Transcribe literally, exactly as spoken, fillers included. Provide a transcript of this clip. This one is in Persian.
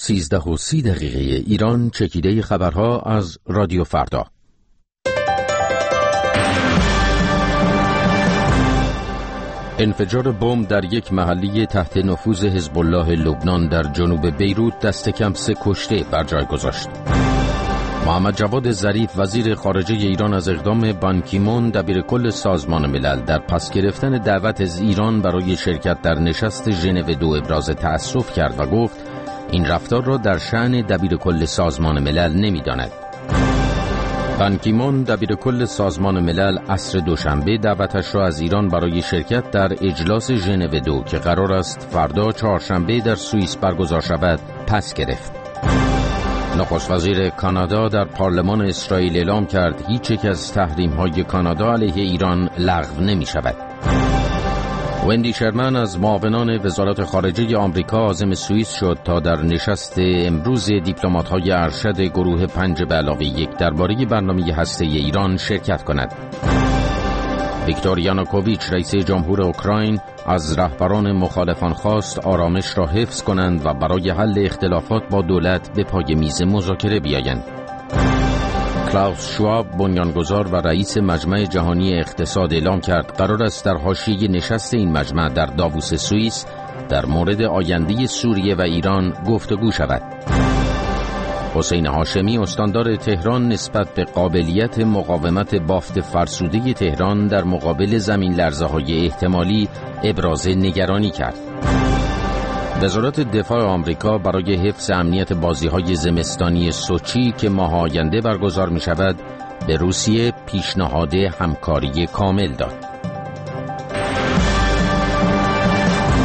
سیزده و سی دقیقه ایران، چکیده خبرها از رادیو فردا. انفجار بمب در یک محله تحت نفوذ حزب الله لبنان در جنوب بیروت دست کم سه کشته بر جای گذاشت. محمد جواد ظریف وزیر خارجه ایران از اقدام بان کی مون دبیرکل سازمان ملل در پس گرفتن دعوت از ایران برای شرکت در نشست ژنو دو ابراز تأسف کرد و گفت این رفتار را در شأن دبیرکل سازمان ملل نمی‌داند. بان کی مون دبیرکل سازمان ملل عصر دوشنبه دعوتش را از ایران برای شرکت در اجلاس ژنو دو که قرار است فردا چهارشنبه در سوئیس برگزار شود پس گرفت. نخست وزیر کانادا در پارلمان اسرائیل اعلام کرد هیچ یک از تحریم‌های کانادا علیه ایران لغو نمی‌شود. وندی شرمن از معاونان وزارت خارجه آمریکا عازم سوئیس شد تا در نشست امروز دیپلمات‌های ارشد گروه پنج به علاوه یک درباره برنامه هسته‌ای ایران شرکت کند. ویکتور یانوکوویچ رئیس جمهور اوکراین از رهبران مخالفان خواست آرامش را حفظ کنند و برای حل اختلافات با دولت به پای میز مذاکره بیایند. کلاوس شواب بنیانگذار و رئیس مجمع جهانی اقتصاد اعلام کرد قرار است در حاشیه نشست این مجمع در داووس سوئیس در مورد آینده سوریه و ایران گفتگو شود. حسین هاشمی استاندار تهران نسبت به قابلیت مقاومت بافت فرسوده تهران در مقابل زمین لرزه‌های احتمالی ابراز نگرانی کرد. وزارت دفاع آمریکا برای حفظ امنیت بازی‌های زمستانی سوچی که ماه آینده برگزار می‌شود به روسیه پیشنهاد همکاری کامل داد.